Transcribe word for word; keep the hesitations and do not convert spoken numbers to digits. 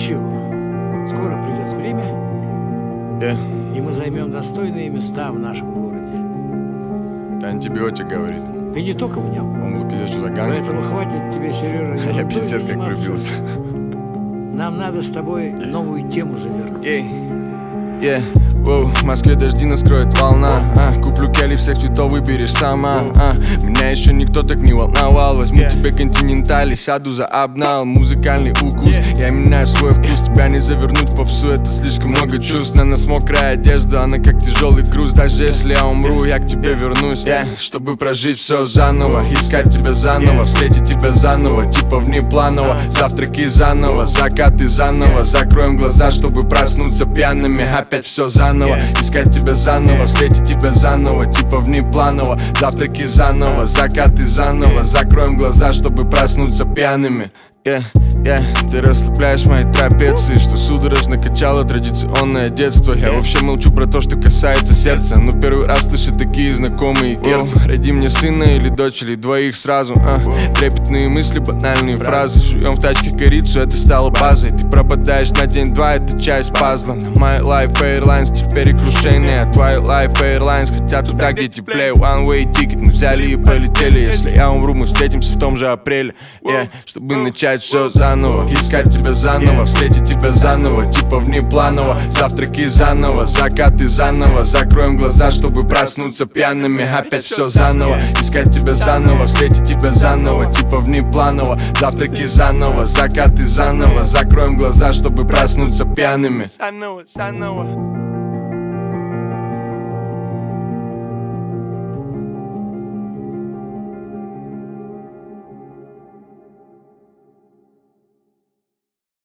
Ничего, скоро придет время, yeah. и мы займем достойные места в нашем городе. Это антибиотик говорит. Ты не только в нем. Он был пиздец, что за гангстер. Поэтому хватит тебе, Сережа, Я пиздец как влюбился. Нам надо с тобой новую тему завернуть. Yeah. Воу, в Москве дожди наскроет волна, а, куплю кели всех цветов, выберешь сама, а, меня еще никто так не волновал. Возьму yeah. тебе континенталь и сяду за обнал. Музыкальный укус, yeah. я меняю свой вкус. Тебя не завернуть в попсу, это слишком много чувств. На нас мокрая одежда, она как тяжелый груз. Даже если я умру, я к тебе вернусь, yeah. чтобы прожить все заново. Искать тебя заново, встретить тебя заново, типа внепланово. Завтраки заново, закаты заново. Закроем глаза, чтобы проснуться пьяными. Опять все заново. Искать тебя заново, встретить тебя заново, типа внепланово. Завтраки заново, закаты заново. Закроем глаза, чтобы проснуться пьяными. Yeah, yeah. Ты расслабляешь мои трапеции, что судорожно качало традиционное детство. Я вообще молчу про то, что касается сердца. Но первый раз слышу такие знакомые перцы. Роди мне сына или дочь, или двоих сразу, а. Трепетные мысли, банальные фразы. Жуем в тачке корицу, это стало базой. Ты пропадаешь на день-два, это часть пазла. My Life Airlines, теперь крушение. Твои Life Airlines хотят туда, где теплее. One way ticket мы взяли и полетели. Если я умру, мы встретимся в том же апреле, yeah. Чтобы начать все заново, искать тебя заново, встретить тебя заново, типа внепланово. Завтраки заново, закаты заново. Закроем глаза, чтобы проснуться пьяными. Опять все заново, искать тебя заново, встретить тебя заново, типа внепланово. Завтраки заново, закаты заново. Закроем глаза, чтобы проснуться пьяными. Заново, заново.